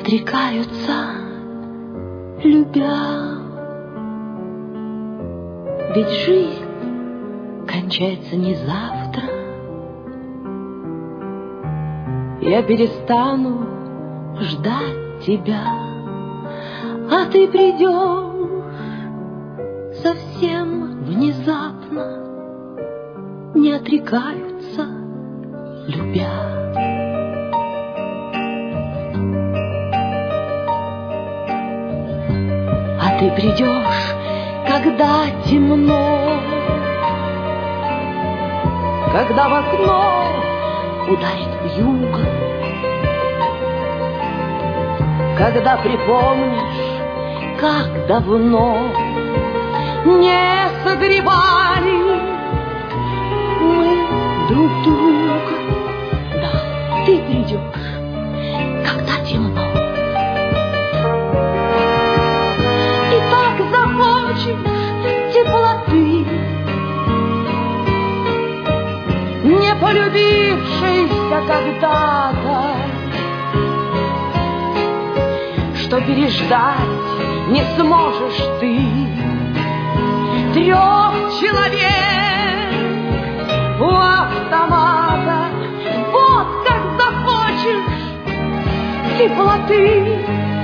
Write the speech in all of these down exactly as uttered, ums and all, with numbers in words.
отрекаются, любя. Ведь жизнь кончается не завтра. Я перестану ждать тебя, а ты придешь совсем внезапно. Не отрекаются, любя. А ты придешь, когда темно, когда в окно ударит вьюга, когда припомнишь, как давно не согревали мы друг друга. Да, ты придешь, когда темно, и так захочешь теплоты, не полюбившейся когда-то, что переждать не сможешь ты. Трех человек у автомата, вот как захочешь теплоты.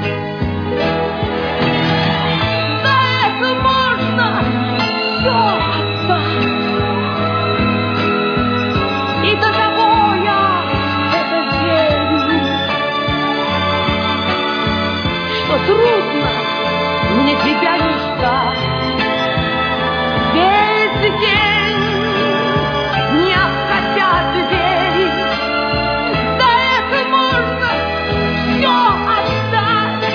За это можно все отдать. И до того я это верю, что трудно мне тебя не ждать. Весь день не хотят верить, за это можно все отдать.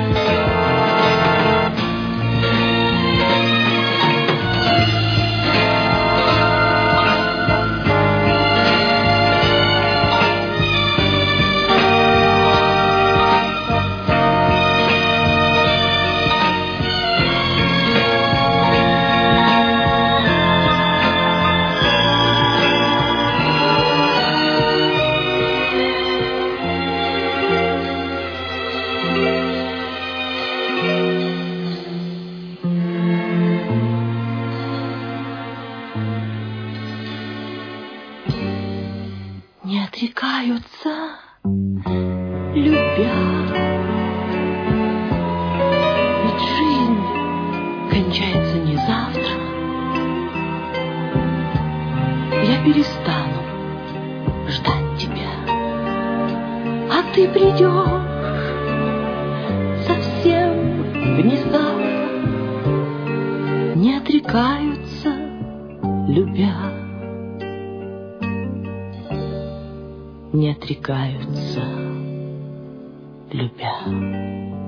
Не отрекаются, любя. Ведь жизнь кончается не завтра. Я перестану ждать тебя, а ты придешь совсем внезапно. Не отрекаются, любя. Не отрекаются, любя.